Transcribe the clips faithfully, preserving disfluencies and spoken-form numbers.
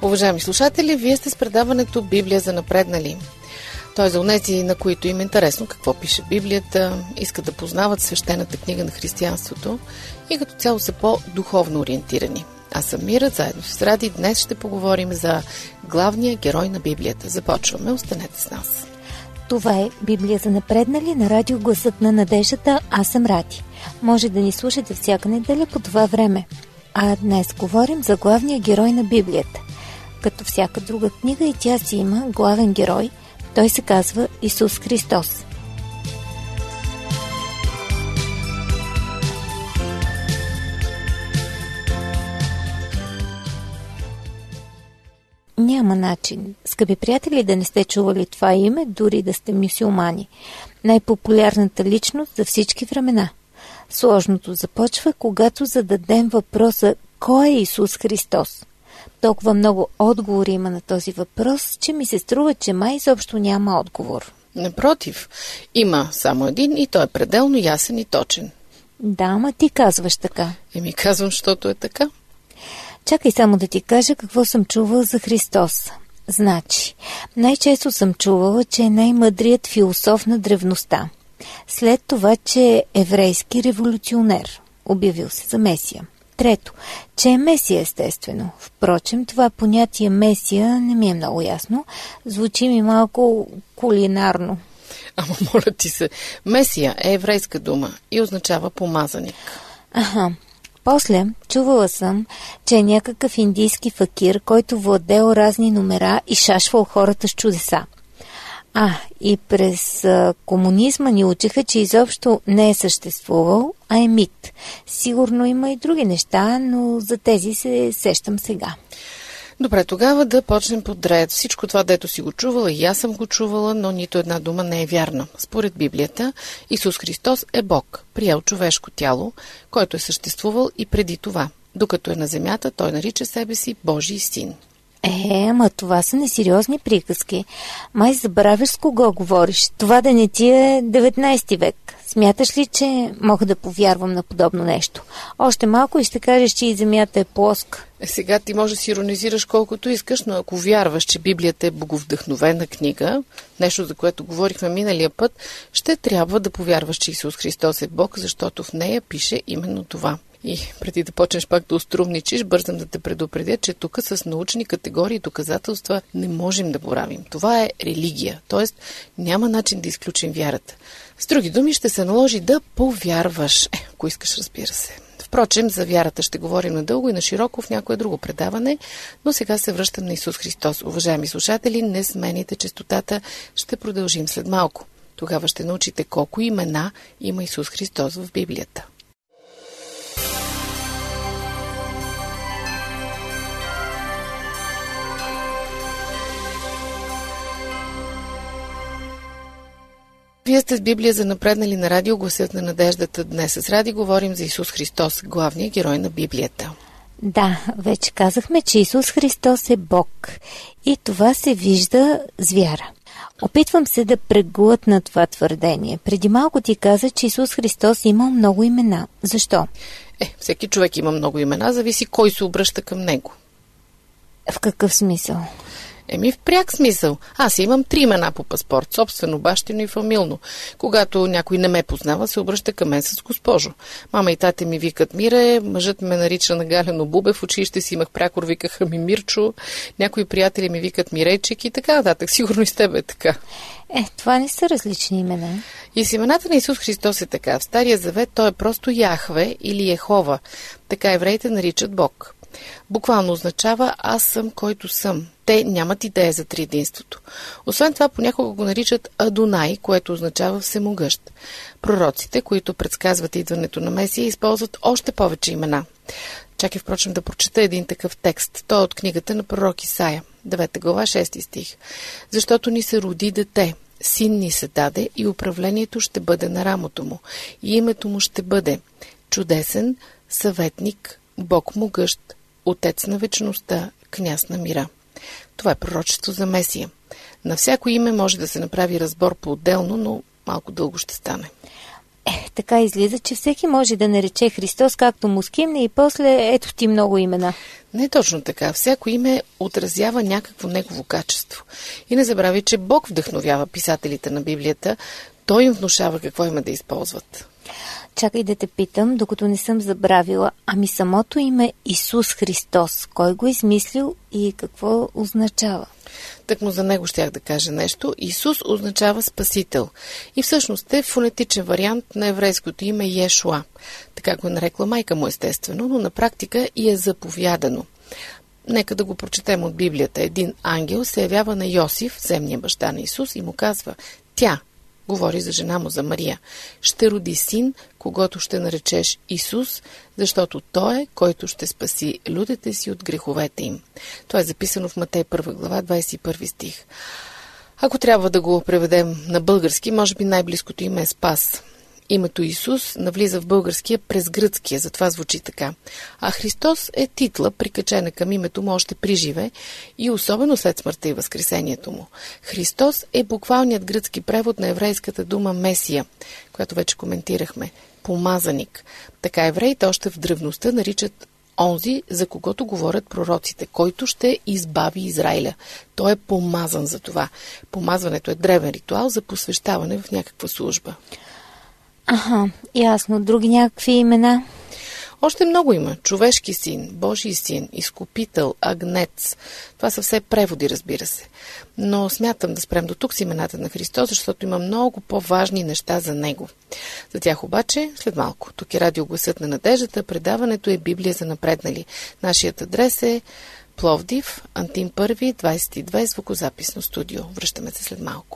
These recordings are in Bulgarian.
Уважаеми слушатели, вие сте с предаването Библия за напреднали. Той е за онези, на които им е интересно какво пише Библията, искат да познават свещената книга на християнството и като цяло са по-духовно ориентирани. Аз съм Мира, заедно с Ради. Днес ще поговорим за главния герой на Библията. Започваме, останете с нас. Това е Библия за напреднали на радио Гласът на надеждата. Аз съм Ради. Може да ни слушате всяка неделя по това време. А днес говорим за главния герой на Библията. Като всяка друга книга и тя си има главен герой. Той се казва Исус Христос. Няма начин, скъпи приятели, да не сте чували това име, дори да сте мюсюлмани. Най-популярната личност за всички времена. Сложното започва, когато зададем въпроса «Кой е Исус Христос?». Толкова много отговори има на този въпрос, че ми се струва, че май изобщо няма отговор. Напротив, има само един и той е пределно ясен и точен. Да, ама ти казваш така. Еми казвам, защото е така. Чакай само да ти кажа какво съм чувала за Христос. Значи, най-често съм чувала, че е най-мъдрият философ на древността. След това, че е еврейски революционер, обявил се за Месия. Трето, че е Месия естествено. Впрочем, това понятие Месия не ми е много ясно. Звучи ми малко кулинарно. Ама моля ти се, Месия е еврейска дума и означава помазаник. Аха. После чувала съм, че е някакъв индийски факир, който владел разни номера и шашвал хората с чудеса. А, и през а, комунизма ни учиха, че изобщо не е съществувал, а е мит. Сигурно има и други неща, но за тези се сещам сега. Добре, тогава да почнем подред. Всичко това, дето си го чувала, и аз съм го чувала, но нито една дума не е вярна. Според Библията, Исус Христос е Бог, приел човешко тяло, който е съществувал и преди това. Докато е на земята, той нарича себе си Божий син. Е, ама това са несериозни приказки. Май забравяш с кого говориш. Това да не ти е деветнайсети век. Смяташ ли, че мога да повярвам на подобно нещо? Още малко и ще кажеш, че и земята е плоска. Е, сега ти може да си иронизираш колкото искаш, но ако вярваш, че Библията е боговдъхновена книга, нещо, за което говорихме миналия път, ще трябва да повярваш, че Исус Христос е Бог, защото в нея пише именно това. И преди да почнеш пак да острумничиш, бързам да те предупредя, че тук с научни категории и доказателства не можем да боравим. Това е религия, т.е. няма начин да изключим вярата. С други думи, ще се наложи да повярваш, е, ако искаш, разбира се. Впрочем, за вярата ще говорим надълго и на широко в някое друго предаване, но сега се връщам на Исус Христос. Уважаеми слушатели, не смените честотата, ще продължим след малко. Тогава ще научите колко имена има Исус Христос в Библията. Вие сте с Библия за напреднали на радио Гласът на надеждата. Днес с Ради говорим за Исус Христос, главния герой на Библията. Да, вече казахме, че Исус Христос е Бог. И това се вижда с вяра. Опитвам се да преглътна това твърдение. Преди малко ти каза, че Исус Христос има много имена. Защо? Е, всеки човек има много имена, зависи кой се обръща към него. В какъв смисъл? Еми в пряк смисъл. Аз имам три имена по паспорт, собствено, бащино и фамилно. Когато някой не ме познава, се обръща към мен с госпожо. Мама и тате ми викат Мире, мъжът ме нарича Нагалено Бубе, в училище си имах прякор, викаха ми Мирчо, някои приятели ми викат Мирейчик и така нататък. Сигурно и с тебе е така. Е, това не са различни имена. И с имената на Исус Христос е така. В Стария завет той е просто Яхве или Йехова. Така евреите наричат Бог. Буквално означава аз съм, който съм. Те нямат идея за триединството. Освен това, понякога го наричат Адонай, което означава всемогъщ. Пророците, които предсказват идването на Месия, използват още повече имена. Чакай, впрочем, да прочета един такъв текст. Той е от книгата на пророк Исаия, девета глава, шести стих. Защото ни се роди дете, син ни се даде и управлението ще бъде на рамото му. И името му ще бъде чудесен, съветник, Бог могъщ, Отец на вечността, княз на мира. Това е пророчество за Месия. На всяко име може да се направи разбор по-отделно, но малко дълго ще стане. Е, така излиза, че всеки може да нарече Христос както му скимне и после ето ти много имена. Не точно така. Всяко име отразява някакво негово качество. И не забрави, че Бог вдъхновява писателите на Библията. Той им внушава какво има да използват. Чакай да те питам, докато не съм забравила. Ами самото име Исус Христос, кой го е измислил и какво означава? Так му за него щях да кажа нещо. Исус означава Спасител. И всъщност е фонетичен вариант на еврейското име Йешуа. Така го е нарекла майка му естествено, но на практика и е заповядано. Нека да го прочетем от Библията. Един ангел се явява на Йосиф, земния баща на Исус, и му казва: тя, говори за жена му, за Мария, ще роди син, когото ще наречеш Исус, защото той е, който ще спаси людите си от греховете им. Това е записано в Матей първа глава, двадесет и първи стих. Ако трябва да го преведем на български, може би най-близкото име е Спас. Името Исус навлиза в българския през гръцкия, затова звучи така. А Христос е титла, прикачена към името му още при живе и особено след смъртта и възкресението му. Христос е буквалният гръцки превод на еврейската дума Месия, която вече коментирахме. Помазаник. Така евреите още в древността наричат онзи, за когото говорят пророците, който ще избави Израиля. Той е помазан за това. Помазването е древен ритуал за посвещаване в някаква служба. Аха, ясно. Други някакви имена? Още много има. Човешки син, Божий син, изкупител, агнец. Това са все преводи, разбира се. Но смятам да спрем до тук с имената на Христос, защото има много по-важни неща за него. За тях обаче след малко. Тук е радио Гласът на надеждата. Предаването е Библия за напреднали. Нашият адрес е Пловдив, Антим първи, двадесет и две, звукозаписно студио. Връщаме се след малко.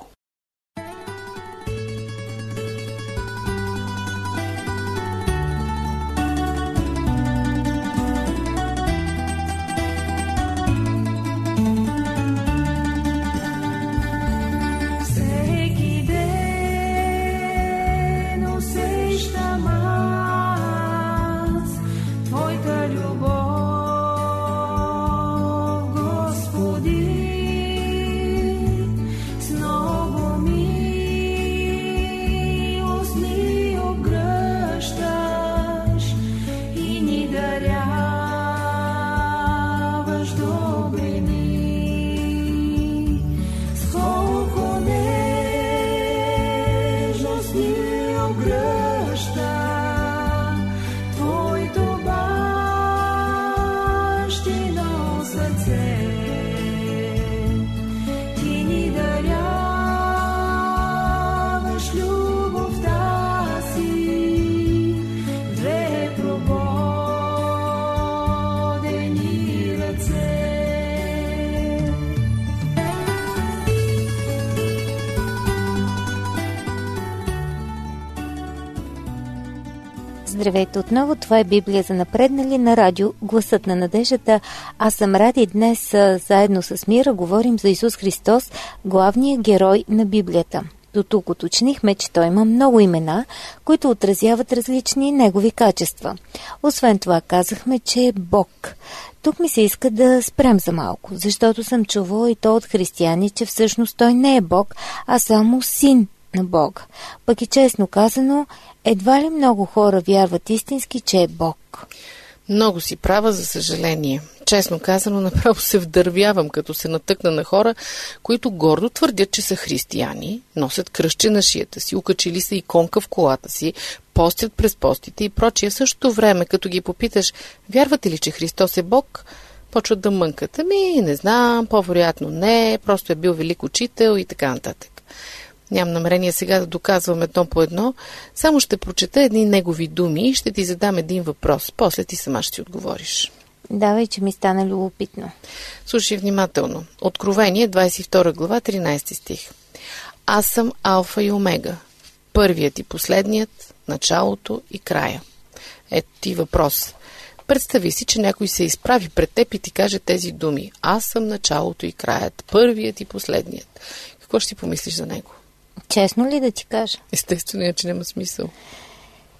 Здравейте отново, това е Библия за напреднали на радио Гласът на надеждата. Аз съм Ради, днес заедно с Мира говорим за Исус Христос, главният герой на Библията. До тук уточнихме, че той има много имена, които отразяват различни негови качества. Освен това казахме, че е Бог. Тук ми се иска да спрем за малко, защото съм чувала и то от християни, че всъщност той не е Бог, а само син на Бога. Пък и честно казано, едва ли много хора вярват истински, че е Бог? Много си права, за съжаление. Честно казано, направо се вдървявам, като се натъкна на хора, които гордо твърдят, че са християни, носят кръстче на шията си, укачили са иконка в колата си, постят през постите и прочие. В същото време, като ги попиташ, вярвате ли, че Христос е Бог, почват да мънкат. Ами, не знам, по-вероятно не, просто е бил велик учител и така нататък. Нямам намерение сега да доказвам едно по едно, само ще прочета едни негови думи и ще ти задам един въпрос. После ти сама ще си отговориш. Давай, че ми стана любопитно. Слушай внимателно. Откровение, двадесет и втора глава, тринадесети стих. Аз съм Алфа и Омега, първият и последният, началото и края. Ето ти въпрос. Представи си, че някой се изправи пред теб и ти каже тези думи. Аз съм началото и краят, първият и последният. Какво ще си помислиш за него? Честно ли да ти кажа? Естествено, че няма смисъл.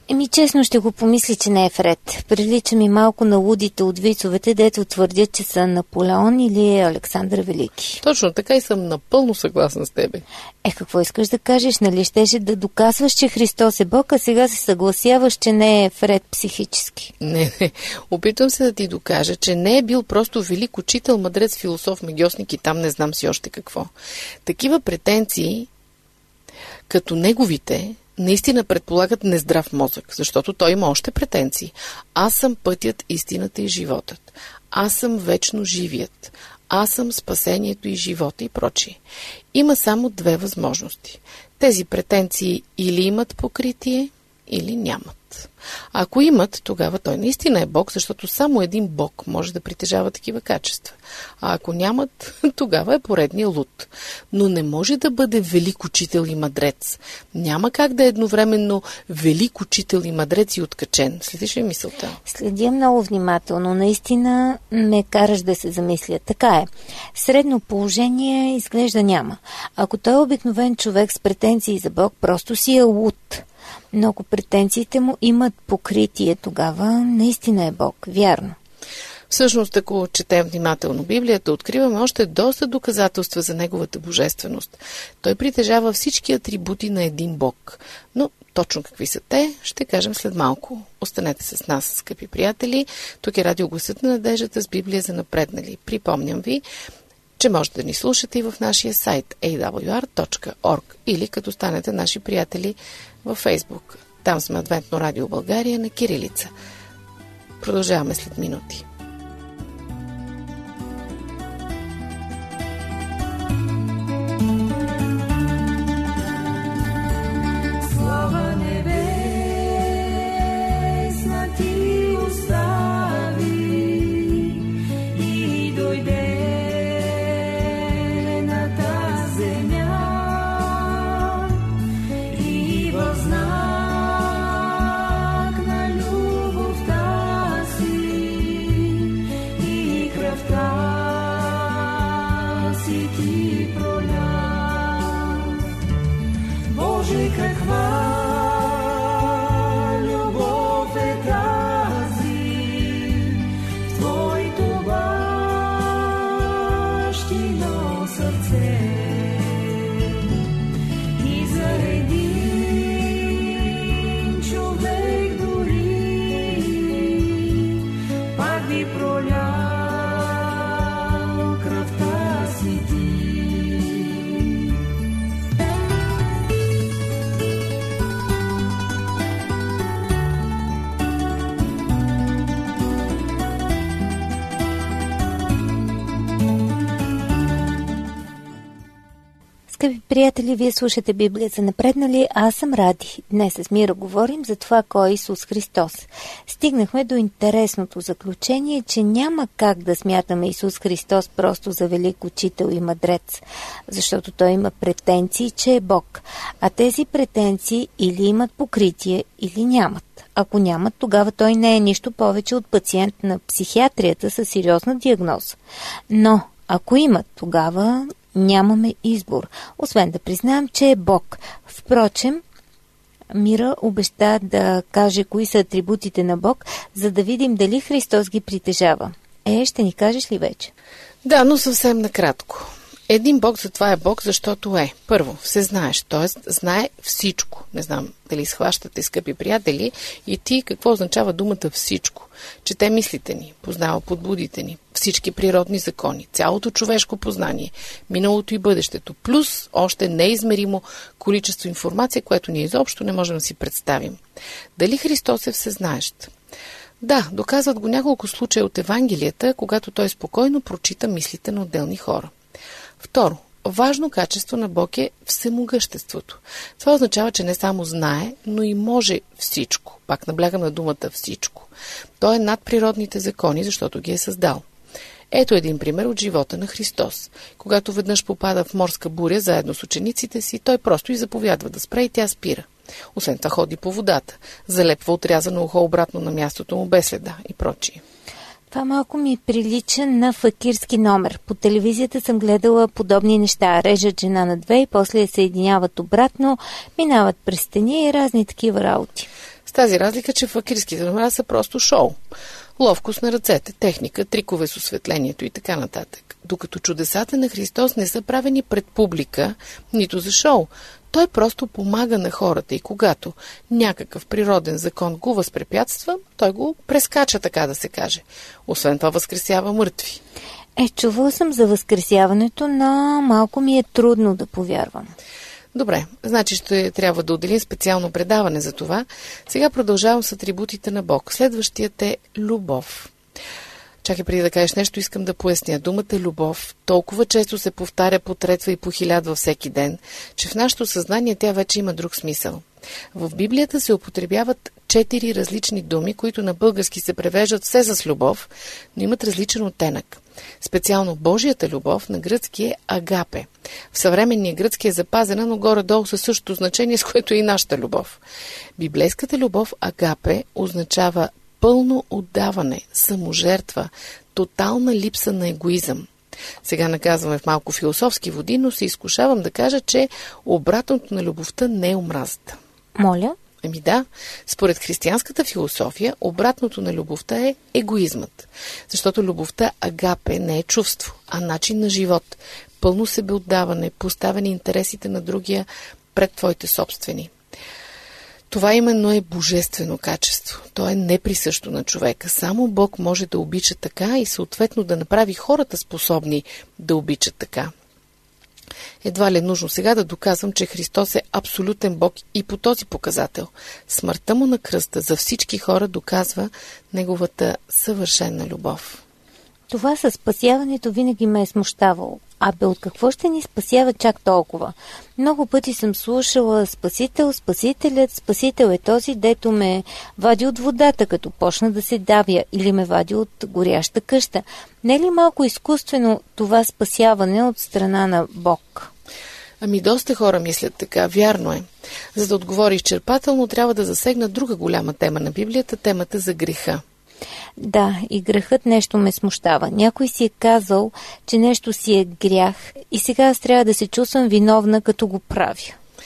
Еми, честно ще го помисли, че не е Фред. Прилича ми малко на лудите от вицовете, дето твърдят, че са Наполеон или Александър Велики. Точно така и съм напълно съгласна с тебе. Е, какво искаш да кажеш? Нали щеше да доказваш, че Христос е Бог, а сега се съгласяваш, че не е Фред психически? Не, не. Опитвам се да ти докажа, че не е бил просто велик учител, мъдрец, философ, магьосник и там не знам си още какво. Такива претенции, като неговите, наистина предполагат нездрав мозък, защото той има още претенции. Аз съм пътят, истината и животът. Аз съм вечно живият. Аз съм спасението и живота и прочие. Има само две възможности. Тези претенции или имат покритие, или нямат. А ако имат, тогава той наистина е Бог, защото само един Бог може да притежава такива качества. А ако нямат, тогава е поредния луд. Но не може да бъде велик учител и мъдрец. Няма как да е едновременно велик учител и мъдрец и откачен. Следиш ли мисълта? Следя много внимателно. Наистина ме караш да се замисля. Така е. Средно положение изглежда няма. Ако той е обикновен човек с претенции за Бог, просто си е луд. Но ако претенциите му имат покритие, тогава наистина е Бог. Вярно. Всъщност, ако четем внимателно Библията, откриваме още доста доказателства за неговата божественост. Той притежава всички атрибути на един Бог. Но точно какви са те, ще кажем след малко. Останете с нас, скъпи приятели. Тук е Радио Гласът на надеждата с Библия за напреднали. Припомням ви, че можете да ни слушате и в нашия сайт ей дабъл ю ар точка орг или като станете наши приятели във Фейсбук. Там сме Адвентно радио България на кирилица. Продължаваме след минути. Слава небесна ти остави и дойде на тази земя и в знак на любовта си и кръвта си ти проля. Боже, каква любов е тази в Твоето бащино сърце и за един човек дори пак би пролял кръвта си ти. Скъпи приятели, вие слушате Библия за напреднали, аз съм Ради. Днес с Мира говорим за това кой е Исус Христос. Стигнахме до интересното заключение, че няма как да смятаме Исус Христос просто за велик учител и мъдрец, защото той има претенции, че е Бог. А тези претенции или имат покритие, или нямат. Ако нямат, тогава той не е нищо повече от пациент на психиатрията със сериозна диагноза. Но ако имат, тогава нямаме избор, освен да признаем, че е Бог. Впрочем, Мира обеща да каже кои са атрибутите на Бог, за да видим дали Христос ги притежава. Е, ще ни кажеш ли вече? Да, но съвсем накратко. Един Бог затова е Бог, защото е. Първо, всезнаеш, т.е. знае всичко. Не знам дали схващате, скъпи приятели, и ти какво означава думата всичко. Чете мислите ни, познава подбудите ни, всички природни закони, цялото човешко познание, миналото и бъдещето, плюс още неизмеримо количество информация, което ние изобщо не можем да си представим. Дали Христос е всезнаещ? Да, доказват го няколко случая от Евангелията, когато той спокойно прочита мислите на отделни хора. Второ, важно качество на Бог е всемогъществото. Това означава, че не само знае, но и може всичко. Пак наблягам на думата всичко. Той е над природните закони, защото ги е създал. Ето един пример от живота на Христос. Когато веднъж попада в морска буря заедно с учениците си, той просто и заповядва да спре и тя спира. Освен това ходи по водата, залепва отрязано ухо обратно на мястото му без следа и прочие. Това малко ми прилича на факирски номер. По телевизията съм гледала подобни неща. Режат жена на две и после я съединяват обратно, минават през стени и разни такива работи. тази разлика, че факирските номера са просто шоу. Ловкост на ръцете, техника, трикове с осветлението и така нататък. Докато чудесата на Христос не са правени пред публика, нито за шоу. Той просто помага на хората и когато някакъв природен закон го възпрепятства, той го прескача, така да се каже. Освен това възкресява мъртви. Е, чувала съм за възкресяването, но малко ми е трудно да повярвам. Добре, значи ще трябва да отделим специално предаване за това. Сега продължавам с атрибутите на Бог. Следващият е любов. Чакай, преди да кажеш нещо, искам да поясня. Думата любов толкова често се повтаря по третва и по хилядва всеки ден, че в нашето съзнание тя вече има друг смисъл. В Библията се употребяват четири различни думи, които на български се превеждат все с любов, но имат различен оттенък. Специално Божията любов на гръцки е агапе. В съвременния гръцки е запазена, но горе-долу със същото значение, с което е и нашата любов. Библейската любов агапе означава пълно отдаване, саможертва, тотална липса на егоизъм. Сега наказваме в малко философски води, но се изкушавам да кажа, че обратното на любовта не е омразата. Моля? Ами да, според християнската философия, обратното на любовта е егоизмът. Защото любовта агапе не е чувство, а начин на живот. Пълно себеотдаване, поставяне интересите на другия пред твоите собствени. Това именно е божествено качество. То е неприсъщо на човека. Само Бог може да обича така и съответно да направи хората способни да обичат така. Едва ли е нужно сега да доказвам, че Христос е абсолютен Бог и по този показател. Смъртта му на кръста за всички хора доказва неговата съвършена любов. Това със спасяването винаги ме е смущавало. Абе, от какво ще ни спасява чак толкова? Много пъти съм слушала Спасител, Спасителят, Спасител е този, дето ме вади от водата, като почна да се давя, или ме вади от горяща къща. Не е ли малко изкуствено това спасяване от страна на Бог? Ами доста хора мислят така, вярно е. За да отговоря изчерпателно, трябва да засегна друга голяма тема на Библията, темата за греха. Да, и грехът нещо ме смущава. Някой си е казал, че нещо си е грях и сега аз трябва да се чувствам виновна, като го правя.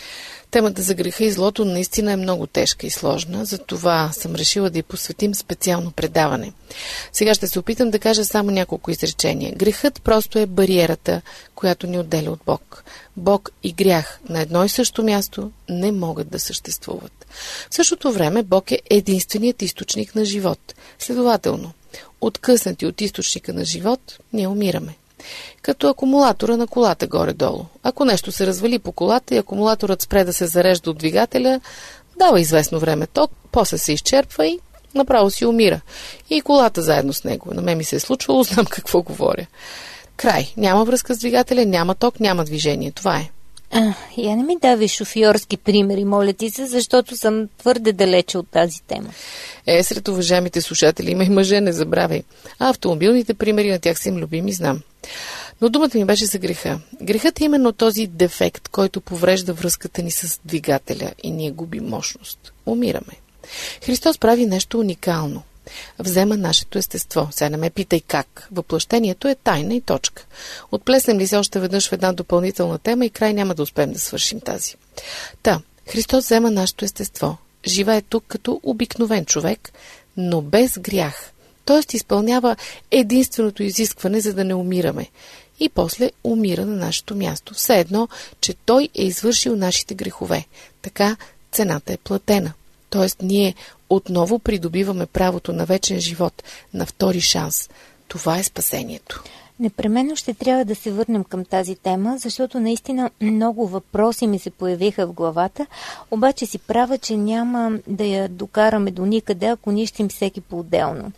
Темата за греха и злото наистина е много тежка и сложна, затова съм решила да й посветим специално предаване. Сега ще се опитам да кажа само няколко изречения. Грехът просто е бариерата, която ни отделя от Бог. Бог и грях на едно и също място не могат да съществуват. В същото време Бог е единственият източник на живот. Следователно, откъснати от източника на живот, ние умираме. Като акумулатора на колата горе-долу. Ако нещо се развали по колата и акумулаторът спре да се зарежда от двигателя, дава известно време ток, после се изчерпва и направо си умира. И колата заедно с него. На мен ми се е случвало, знам какво говоря. Край. Няма връзка с двигателя, няма ток, няма движение. Това е. А, я не ми давай шофьорски примери, моля ти се, защото съм твърде далече от тази тема. Е, сред уважаемите слушатели има и мъже, не забравяй. А автомобилните примери, на тях са им любими, знам. Но думата ми беше за греха. Грехът е именно този дефект, който поврежда връзката ни с двигателя и ние губим мощност. Умираме. Христос прави нещо уникално. Взема нашето естество. Сега не ме питай как. Въплъщението е тайна и точка. Отплеснем ли се още веднъж в една допълнителна тема и край няма да успеем да свършим тази. Та, Христос взема нашето естество. Живее тук като обикновен човек, но без грях. Тоест изпълнява единственото изискване, за да не умираме. И после умира на нашето място. Все едно, че Той е извършил нашите грехове. Така цената е платена. Тоест ние отново придобиваме правото на вечен живот, на втори шанс. Това е спасението. Непременно ще трябва да се върнем към тази тема, защото наистина много въпроси ми се появиха в главата, обаче си права, че няма да я докараме до никъде, ако нищим всеки по-отделно.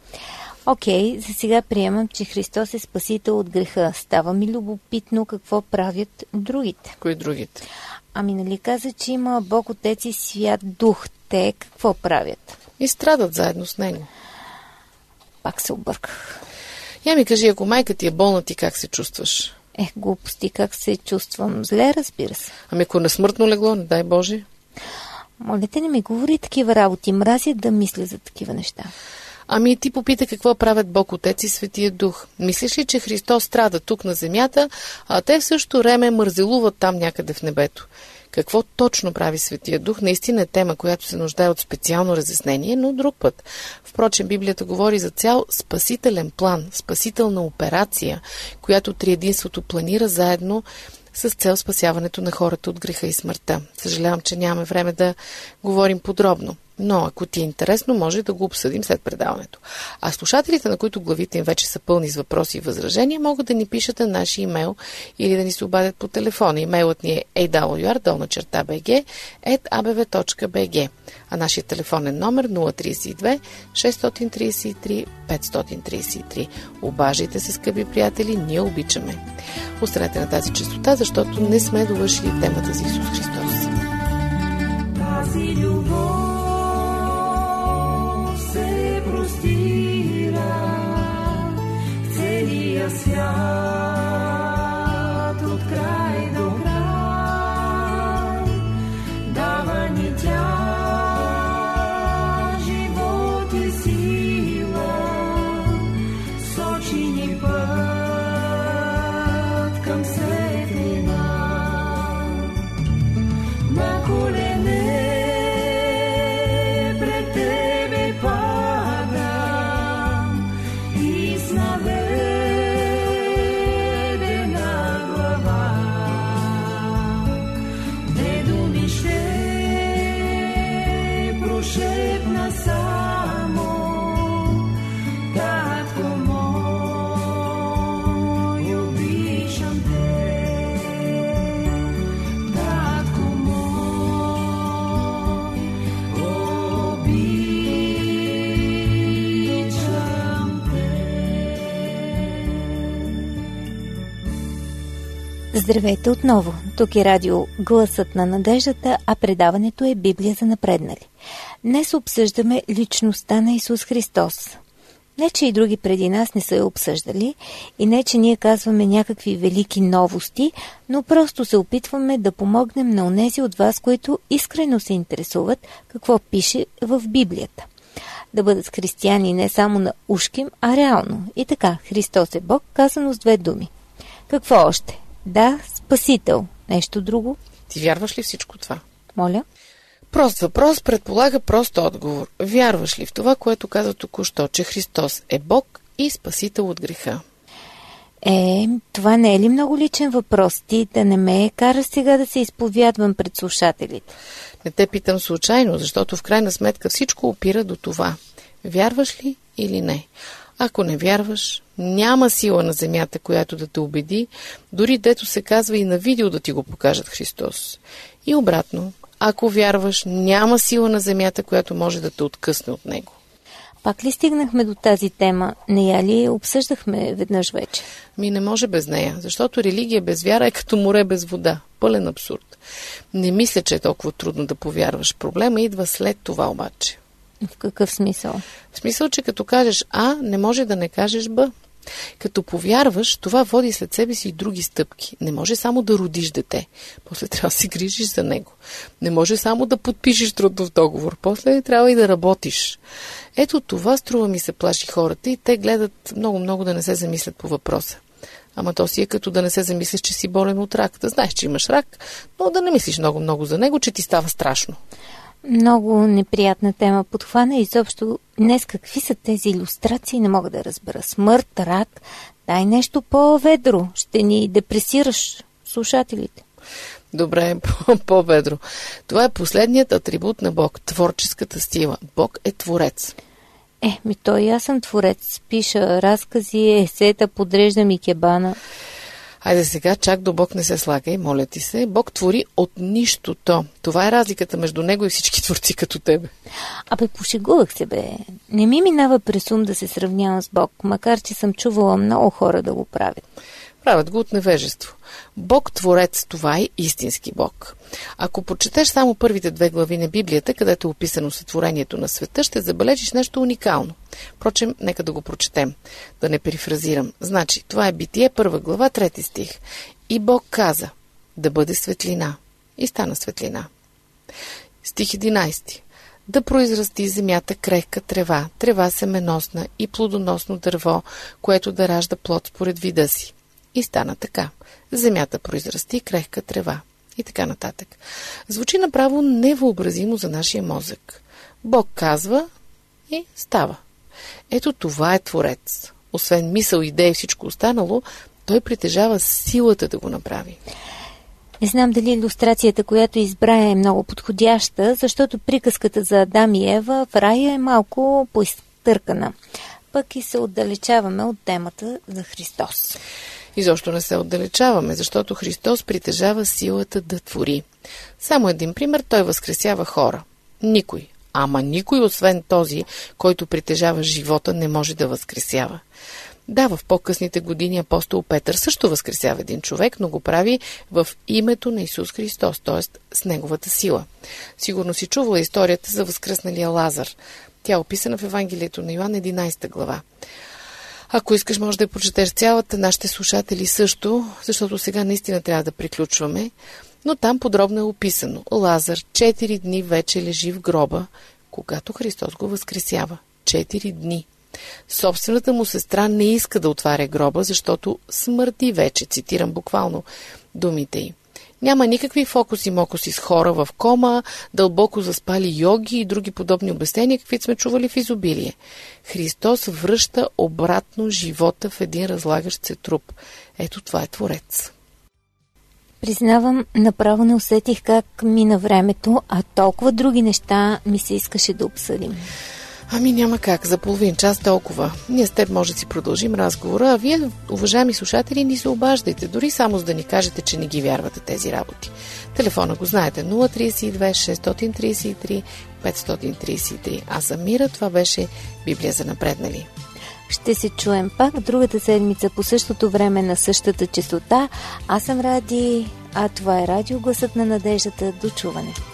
Окей, за сега приемам, че Христос е спасител от греха. Става ми любопитно какво правят другите. Кои другите? Ами нали каза, че има Бог, Отец и Свят Дух. Те какво правят? И страдат заедно с Него. Пак се обърках. Я ми кажи, ако майка ти е болна, ти как се чувстваш? Ех, глупости, как се чувствам? Зле, разбира се. Ами ако на смъртно легло, не дай Боже. Моля те, не ми говори такива работи. Мразя да мисля за такива неща. Ами ти попита какво правят Бог, Отец и Светия Дух. Мислиш ли, че Христос страда тук на земята, а те в същото време мързелуват там някъде в небето? Какво точно прави Светия Дух, наистина е тема, която се нуждае от специално разяснение, но друг път. Впрочем, Библията говори за цял спасителен план, спасителна операция, която триединството планира заедно с цел спасяването на хората от греха и смъртта. Съжалявам, че нямаме време да говорим подробно, но ако ти е интересно, може да го обсъдим след предаването. А слушателите, на които главите им вече са пълни с въпроси и възражения, могат да ни пишат на нашия имейл или да ни се обадят по телефона. Имейлът ни е ей дабъл ю ар долна черта би джи ет а бе ве точка би джи, а нашия телефонен номер нула три две шест три три пет три три. Обаждайте се, скъпи приятели, ние обичаме. Останете на тази честота, защото не сме довършили темата за Исус Христос. Тази любов се простира в целия свят от край до край. Дава ни тя живот и сила, сочи ни път към светлина. На колене пред тебе падам и с наведена глава. Две думи ще прошепна само: Татко мой, обичам те. Татко мой, обичам те. Здравейте отново! Тук е радио Гласът на надеждата, а предаването е Библия за напреднали. Днес обсъждаме личността на Исус Христос. Не, че и други преди нас не са я обсъждали и не, че ние казваме някакви велики новости, но просто се опитваме да помогнем на онези от вас, които искрено се интересуват какво пише в Библията. Да бъдат християни не само на ушким, а реално. И така, Христос е Бог, казано с две думи. Какво още? Да, Спасител. Нещо друго? Ти вярваш ли всичко това? Моля? Прост въпрос предполага прост отговор. Вярваш ли в това, което каза току-що, че Христос е Бог и Спасител от греха? Е, това не е ли много личен въпрос? Ти да не ме караш сега да се изповядвам пред слушателите. Не те питам случайно, защото в крайна сметка всичко опира до това. Вярваш ли или не? Ако не вярваш, няма сила на земята, която да те убеди, дори дето се казва и на видео да ти го покажат Христос. И обратно, ако вярваш, няма сила на земята, която може да те откъсне от него. Пак ли стигнахме до тази тема? Не я ли обсъждахме веднъж вече? Ми не може без нея, защото религия без вяра е като море без вода. Пълен абсурд. Не мисля, че е толкова трудно да повярваш. Проблема идва след това обаче. В какъв смисъл? В смисъл, че като кажеш А, не може да не кажеш Б. Като повярваш, това води след себе си и други стъпки. Не може само да родиш дете. После трябва да се грижиш за него. Не може само да подпишеш трудов договор. После трябва и да работиш. Ето това, струва ми се, плаши хората и те гледат много-много да не се замислят по въпроса. Ама то си е като да не се замислиш, че си болен от рак. Да знаеш, че имаш рак, но да не мислиш много-много за него, че ти става страшно. Много неприятна тема подхвана и изобщо днес какви са тези илюстрации, не мога да разбера. Смърт, рак, дай нещо по-ведро, ще ни депресираш слушателите. Добре, по-ведро. Това е последният атрибут на Бог, творческата сила. Бог е творец. Е, ми то и аз съм творец. Пиша разкази, есета, подреждам и кебана. Айде сега, чак до Бог не се слагай, моля ти се. Бог твори от нищото. Това е разликата между него и всички творци като тебе. Абе, пошегувах се, бе. Не ми минава през ум да се сравнявам с Бог, макар че съм чувала много хора да го правят. Правят го от невежество. Бог творец, това е истински Бог. Ако прочетеш само първите две глави на Библията, където е описано сътворението на света, ще забележиш нещо уникално. Впрочем, нека да го прочетем, да не перифразирам. Значи, това е Битие, първа глава, трети стих. И Бог каза, да бъде светлина. И стана светлина. Стих единайсети. Да произрасти земята крехка трева, трева семеносна и плодоносно дърво, което да ражда плод според вида си. И стана така. Земята произрасти крехка трева. И така нататък. Звучи направо невъобразимо за нашия мозък. Бог казва и става. Ето това е Творец. Освен мисъл, идея и всичко останало, той притежава силата да го направи. Не знам дали илюстрацията, която избра, е много подходяща, защото приказката за Адам и Ева в рая е малко поизтъркана. Пък и се отдалечаваме от темата за Христос. Изобщо не се отдалечаваме, защото Христос притежава силата да твори. Само един пример, той възкресява хора. Никой, ама никой, освен този, който притежава живота, не може да възкресява. Да, в по-късните години апостол Петър също възкресява един човек, но го прави в името на Исус Христос, т.е. с неговата сила. Сигурно си чувала историята за възкръсналия Лазар. Тя е описана в Евангелието на Йоан, единайсета глава. Ако искаш, може да я прочетеш цялата, нашите слушатели също, защото сега наистина трябва да приключваме, но там подробно е описано. Лазар четири дни вече лежи в гроба, когато Христос го възкресява. Четири дни. Собствената му сестра не иска да отваря гроба, защото смърди вече, цитирам буквално думите й. Няма никакви фокуси-мокуси с хора в кома, дълбоко заспали йоги и други подобни обяснения, каквито сме чували в изобилие. Христос връща обратно живота в един разлагащ се труп. Ето това е Творец. Признавам, направо не усетих как мина времето, а толкова други неща ми се искаше да обсъдим. Ами няма как, за половин час толкова. Ние с теб може да си продължим разговора, а вие, уважаеми слушатели, ни се обаждайте, дори само за да ни кажете, че не ги вярвате тези работи. Телефона го знаете, нула три две шест три три пет три три. А за Мира това беше Библия за напреднали. Ще се чуем пак другата седмица по същото време на същата честота. Аз съм Ради, а това е Радио Гласът на надеждата. До чуване.